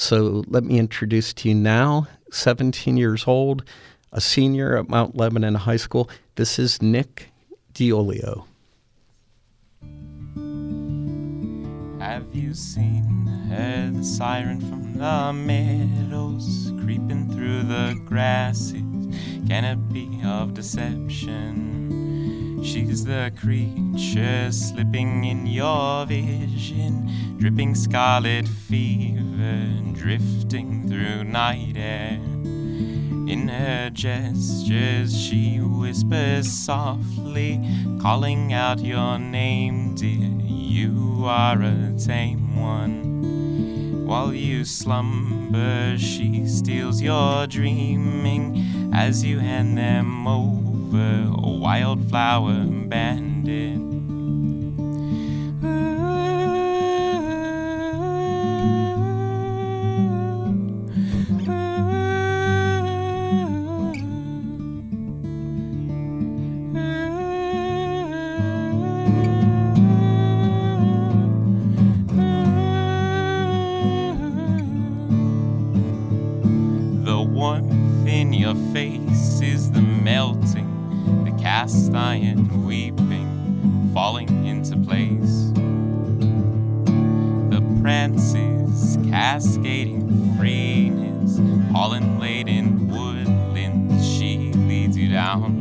So let me introduce to you now, 17 years old, a senior at Mount Lebanon High School. This is Nick DiOlio. Have you seen her, the siren from the meadows, creeping through the grasses, canopy of deception? She's the creature slipping in your vision, dripping scarlet fever, drifting through night air. In her gestures she whispers softly, calling out your name, dear. You are a tame one. While you slumber, she steals your dreaming as you hand them over, a wildflower bandit. Your face is the melting, the cast iron weeping, falling into place. The prances, cascading freeness, pollen-laden woodlands, she leads you down.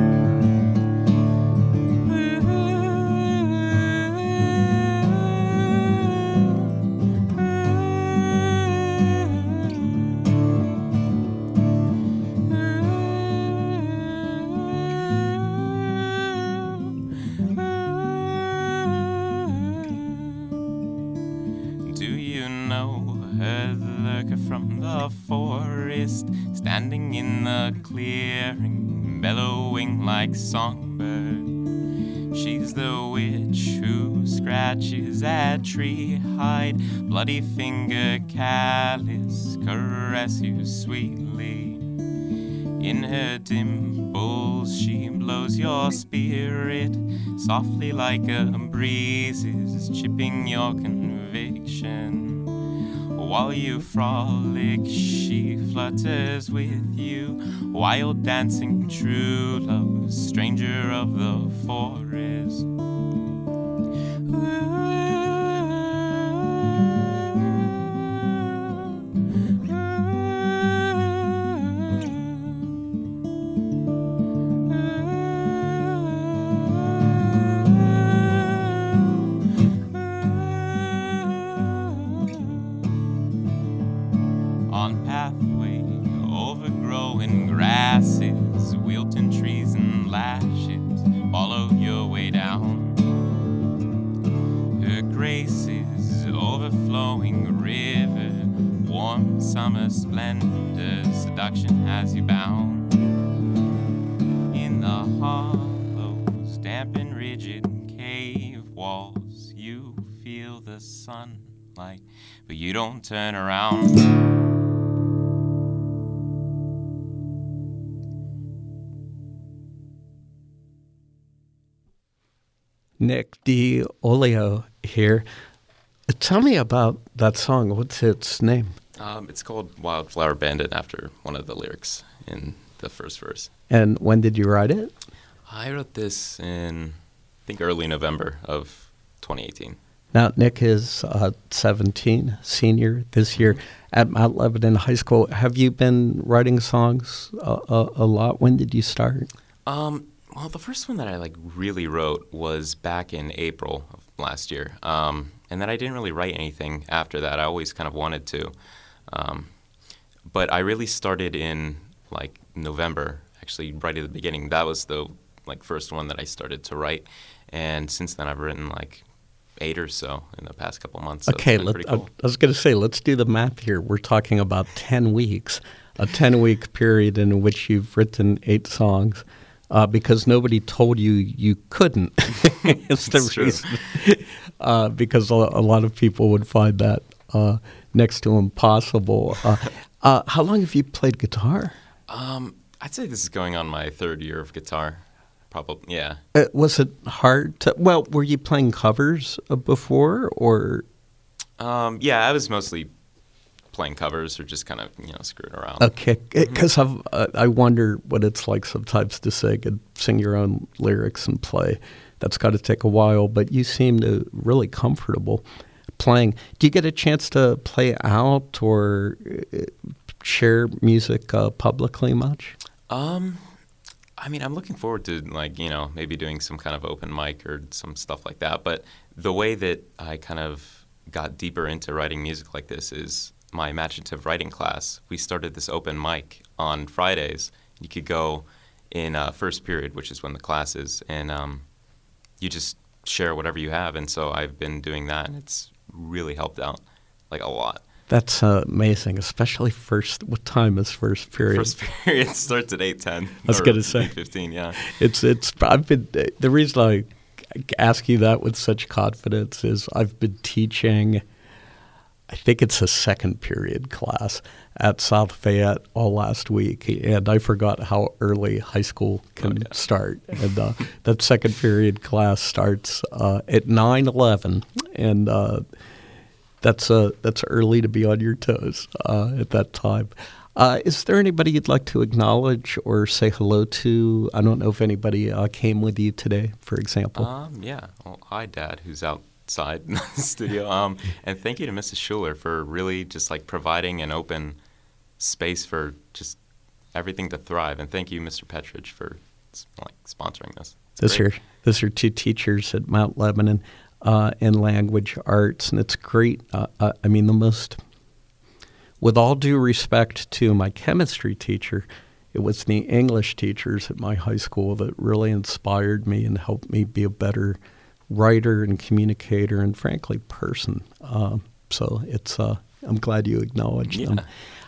From the forest, standing in the clearing, bellowing like songbird. She's the witch who scratches at tree hide, bloody finger callous, caress you sweetly. In her dimples she blows your spirit, softly like a breeze is chipping your conviction. While you frolic, she flutters with you, wild dancing true love, stranger of the forest. Summer splendor, seduction has you bound. In the hollows, damp and rigid cave walls, you feel the sunlight, but you don't turn around. Nick DiOlio here. Tell me about that song. What's its name? It's called Wildflower Bandit, after one of the lyrics in the first verse. And when did you write it? I wrote this in, I think, early November of 2018. Now, Nick is 17, senior this year at Mount Lebanon High School. Have you been writing songs a lot? When did you start? Well, the first one that I really wrote was back in April of last year. And then I didn't really write anything after that. I always kind of wanted to. But I really started in November, actually right at the beginning. That was the first one that I started to write. And since then I've written 8 or so in the past couple months. So okay, pretty cool. I was going to say, let's do the math here. We're talking about 10 weeks, a 10-week period in which you've written 8 songs. Because nobody told you you couldn't. It's the reason. Because a lot of people would find that next to impossible. How long have you played guitar? I'd say this is going on my 3rd year of guitar. Probably, yeah. Was it hard to, were you playing covers before, or? Yeah, I was mostly playing covers or just kind of, screwing around. Okay, because I wonder what it's like sometimes to sing your own lyrics and play. That's got to take a while, but you seem to really comfortable playing. Do you get a chance to play out or share music publicly much? I mean, I'm looking forward to, maybe doing some kind of open mic or some stuff like that. But the way that I kind of got deeper into writing music like this is my imaginative writing class. We started this open mic on Fridays. You could go in first period, which is when the class is, and you just share whatever you have. And so I've been doing that, and it's really helped out, a lot. That's amazing, especially what time is first period? First period starts at 8:10. I was going to say 8:15, yeah. The reason I ask you that with such confidence is I've been teaching, I think it's a second period class at South Fayette all last week, and I forgot how early high school can start. And that second period class starts at 9:11, and that's early to be on your toes at that time. Is there anybody you'd like to acknowledge or say hello to? I don't know if anybody came with you today, for example. Yeah. Well, hi, Dad, who's outside in the studio. And thank you to Mrs. Schuler for really just providing an open space for just everything to thrive. And thank you, Mr. Petridge, for sponsoring this. Those are two teachers at Mount Lebanon. In language arts, and it's great. With all due respect to my chemistry teacher, it was the English teachers at my high school that really inspired me and helped me be a better writer and communicator and, frankly, person. So I'm glad you acknowledged them.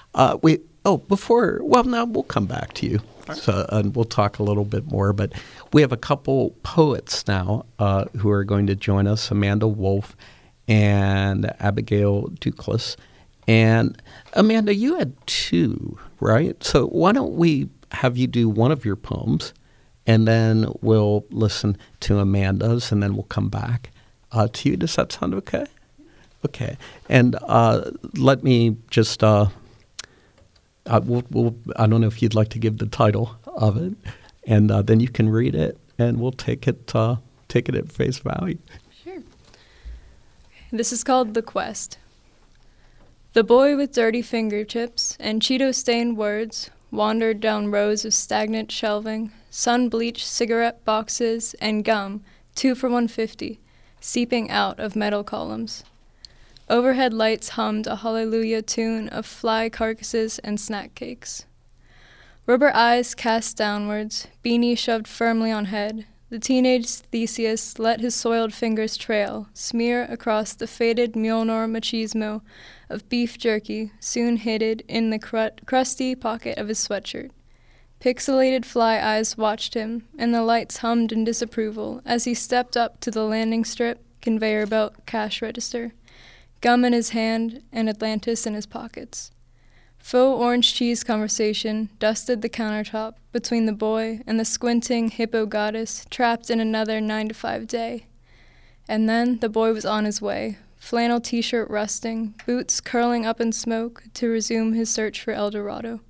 Now we'll come back to you. So, and we'll talk a little bit more, but we have a couple poets now who are going to join us, Amanda Wolf and Abigail Duclas. And Amanda, you had two, right? So why don't we have you do one of your poems, and then we'll listen to Amanda's, and then we'll come back to you. Does that sound okay? Okay. And let me just... I don't know if you'd like to give the title of it, and then you can read it, and we'll take it at face value. Sure. This is called The Quest. The boy with dirty fingertips and Cheeto-stained words wandered down rows of stagnant shelving, sun-bleached cigarette boxes, and gum, 2 for $1.50, seeping out of metal columns. Overhead lights hummed a hallelujah tune of fly carcasses and snack cakes. Rubber eyes cast downwards, beanie shoved firmly on head, the teenage Theseus let his soiled fingers trail, smear across the faded Mjolnir machismo of beef jerky, soon hidden in the crusty pocket of his sweatshirt. Pixelated fly eyes watched him, and the lights hummed in disapproval as he stepped up to the landing strip, conveyor belt, cash register. Gum in his hand and Atlantis in his pockets. Faux orange cheese conversation dusted the countertop between the boy and the squinting hippo goddess trapped in another 9-to-5 day. And then the boy was on his way, flannel t-shirt rusting, boots curling up in smoke to resume his search for El Dorado.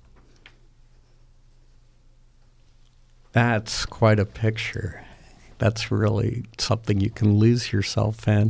That's quite a picture. That's really something you can lose yourself in.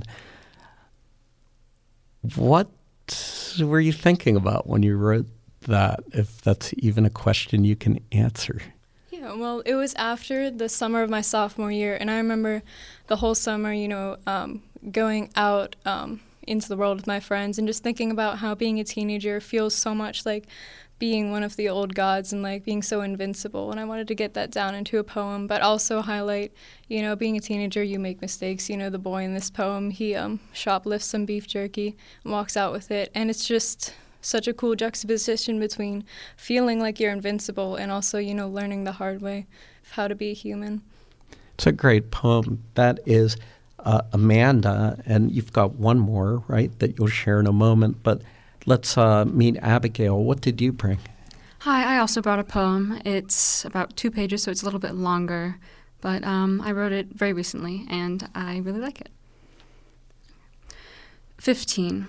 What were you thinking about when you wrote that, if that's even a question you can answer? Yeah, well, it was after the summer of my sophomore year, and I remember the whole summer, going out into the world with my friends and just thinking about how being a teenager feels so much like being one of the old gods and being so invincible. And I wanted to get that down into a poem, but also highlight, being a teenager, you make mistakes. The boy in this poem, he shoplifts some beef jerky and walks out with it. And it's just such a cool juxtaposition between feeling like you're invincible and also, learning the hard way of how to be a human. It's a great poem. That is Amanda, and you've got one more, right, that you'll share in a moment, but let's meet Abigail. What did you bring? Hi, I also brought a poem. It's about 2 pages, so it's a little bit longer, but I wrote it very recently, and I really like it. 15.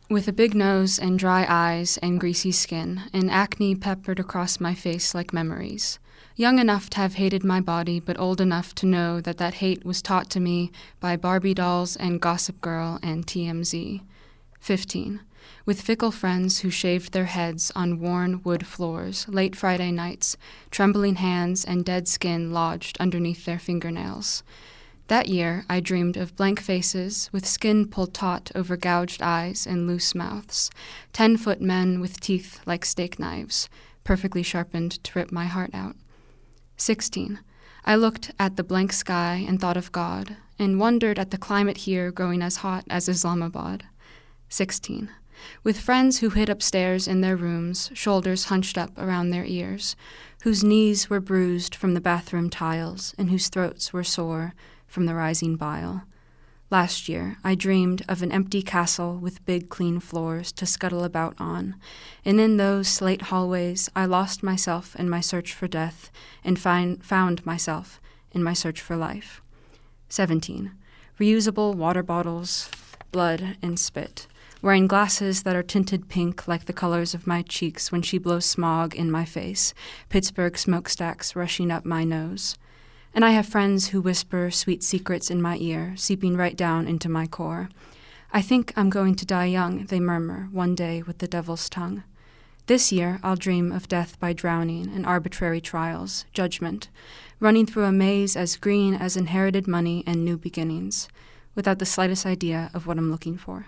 With a big nose and dry eyes and greasy skin, and acne peppered across my face like memories. Young enough to have hated my body, but old enough to know that that hate was taught to me by Barbie dolls and Gossip Girl and TMZ. 15. With fickle friends who shaved their heads on worn wood floors, late Friday nights, trembling hands and dead skin lodged underneath their fingernails. That year, I dreamed of blank faces with skin pulled taut over gouged eyes and loose mouths, 10-foot men with teeth like steak knives, perfectly sharpened to rip my heart out. 16. I looked at the blank sky and thought of God, and wondered at the climate here growing as hot as Islamabad. 16. With friends who hid upstairs in their rooms, shoulders hunched up around their ears, whose knees were bruised from the bathroom tiles, and whose throats were sore from the rising bile. Last year, I dreamed of an empty castle with big, clean floors to scuttle about on, and in those slate hallways I lost myself in my search for death and found myself in my search for life. 17. Reusable water bottles, blood, and spit, wearing glasses that are tinted pink like the colors of my cheeks when she blows smog in my face, Pittsburgh smokestacks rushing up my nose. And I have friends who whisper sweet secrets in my ear, seeping right down into my core. I think I'm going to die young, they murmur, one day with the devil's tongue. This year, I'll dream of death by drowning and arbitrary trials, judgment, running through a maze as green as inherited money and new beginnings, without the slightest idea of what I'm looking for.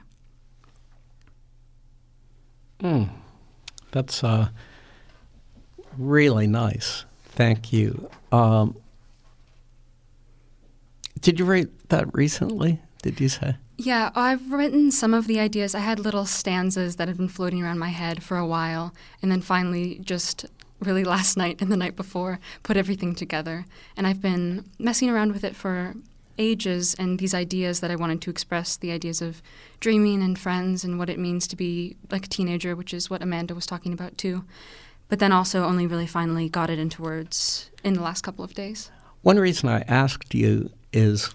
That's really nice. Thank you. Did you write that recently, did you say? Yeah, I've written some of the ideas. I had little stanzas that had been floating around my head for a while, and then finally just really last night and the night before put everything together. And I've been messing around with it for ages, and these ideas that I wanted to express, the ideas of dreaming and friends and what it means to be like a teenager, which is what Amanda was talking about too. But then also only really finally got it into words in the last couple of days. One reason I asked you is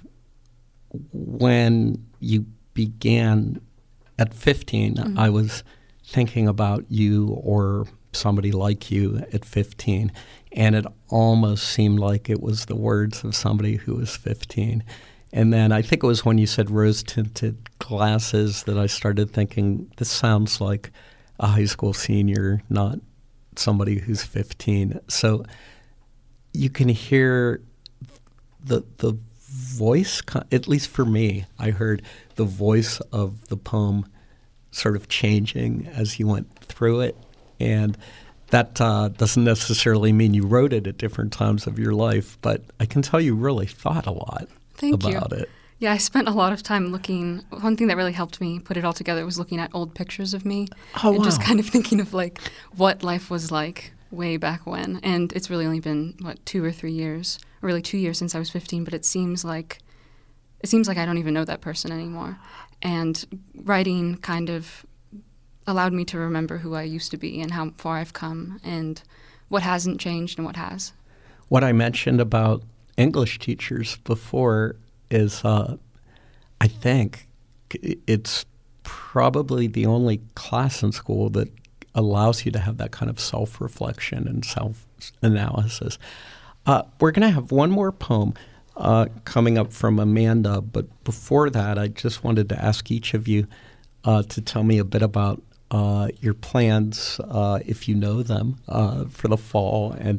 when you began at 15, I was thinking about you or somebody like you at 15, and it almost seemed like it was the words of somebody who was 15. And then I think it was when you said rose-tinted glasses that I started thinking, this sounds like a high school senior, not somebody who's 15. So you can hear the voice, at least for me, I heard the voice of the poem sort of changing as you went through it. And that doesn't necessarily mean you wrote it at different times of your life, but I can tell you really thought a lot about it. Yeah, I spent a lot of time looking. One thing that really helped me put it all together was looking at old pictures of me and just kind of thinking of like what life was like way back when. And it's really only been, 2 or 3 years, or really 2 years since I was 15, but it seems like I don't even know that person anymore. And writing kind of allowed me to remember who I used to be and how far I've come and what hasn't changed and what has. What I mentioned about English teachers before is I think it's probably the only class in school that allows you to have that kind of self-reflection and self-analysis. We're going to have one more poem coming up from Amanda, but before that, I just wanted to ask each of you to tell me a bit about your plans, if you know them, for the fall. And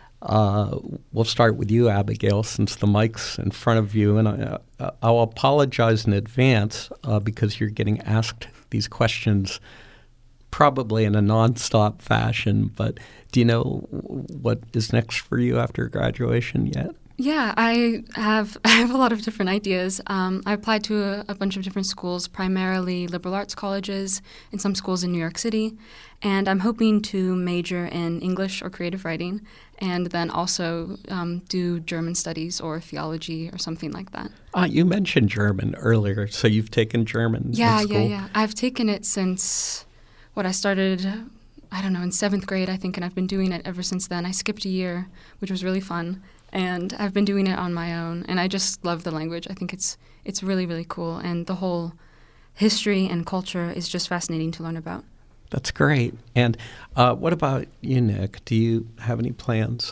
we'll start with you, Abigail, since the mic's in front of you. And I'll apologize in advance because you're getting asked these questions probably in a nonstop fashion. But do you know what is next for you after graduation yet? Yeah, I have a lot of different ideas. I applied to a bunch of different schools, primarily liberal arts colleges and some schools in New York City. And I'm hoping to major in English or creative writing and then also do German studies or theology or something like that. You mentioned German earlier, so you've taken German in school? Yeah. I've taken it since I started, I don't know, in 7th grade, I think, and I've been doing it ever since then. I skipped a year, which was really fun. And I've been doing it on my own, and I just love the language. I think it's really, really cool, and the whole history and culture is just fascinating to learn about. That's great. And what about you, Nick? Do you have any plans?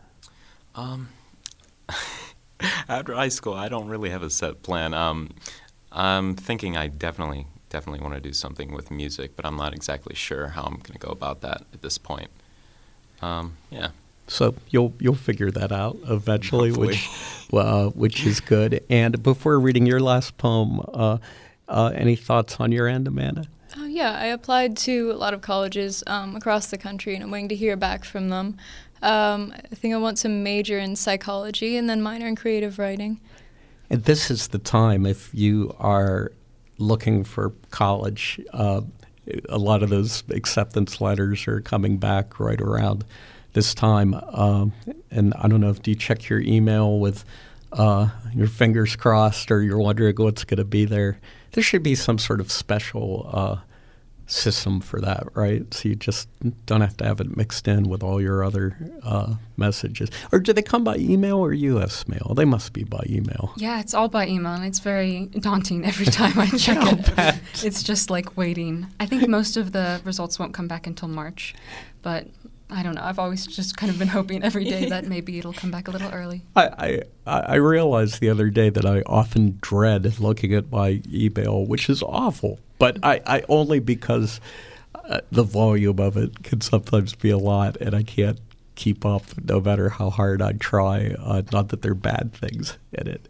After high school, I don't really have a set plan. I'm thinking I definitely want to do something with music, but I'm not exactly sure how I'm going to go about that at this point. Yeah. So you'll figure that out eventually, Hopefully. which is good. And before reading your last poem, any thoughts on your end, Amanda? Oh, yeah, I applied to a lot of colleges across the country, and I'm waiting to hear back from them. I think I want to major in psychology and then minor in creative writing. And this is the time, if you are looking for college, a lot of those acceptance letters are coming back right around this time. And I don't know, do you check your email with your fingers crossed, or you're wondering what's going to be there? There should be some sort of special system for that, right? So you just don't have to have it mixed in with all your other messages. Or do they come by email or U.S. mail? They must be by email. Yeah, it's all by email, and it's very daunting every time I check it. It's just like waiting. I think most of the results won't come back until March, but I don't know. I've always just kind of been hoping every day that maybe it'll come back a little early. I realized the other day that I often dread looking at my email, which is awful. But I only because the volume of it can sometimes be a lot, and I can't keep up no matter how hard I try. Not that there are bad things in it.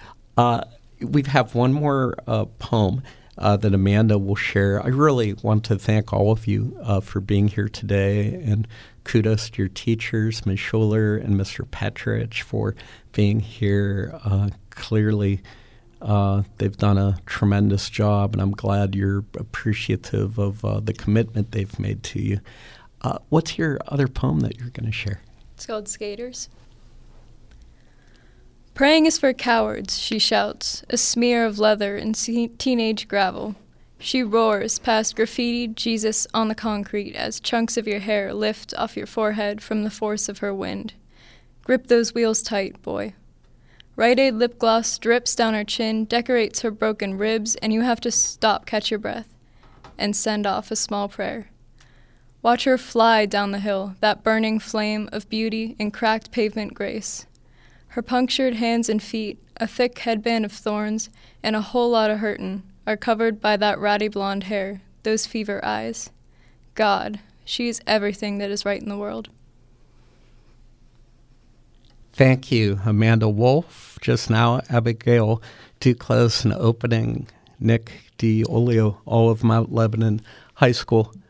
We have one more poem that Amanda will share. I really want to thank all of you for being here today, and kudos to your teachers, Ms. Schuler and Mr. Petrich, for being here. Clearly, they've done a tremendous job, and I'm glad you're appreciative of the commitment they've made to you. What's your other poem that you're going to share? It's called Skaters. Praying is for cowards, she shouts, a smear of leather and teenage gravel. She roars past graffitied Jesus on the concrete as chunks of your hair lift off your forehead from the force of her wind. Grip those wheels tight, boy. Rite Aid lip gloss drips down her chin, decorates her broken ribs, and you have to stop, catch your breath, and send off a small prayer. Watch her fly down the hill, that burning flame of beauty and cracked pavement grace. Her punctured hands and feet, a thick headband of thorns, and a whole lot of hurtin', are covered by that ratty blonde hair, those fever eyes. God, she is everything that is right in the world. Thank you, Amanda Wolf. Just now, Abigail Duclos, and opening Nick DiOlio, all of Mount Lebanon High School.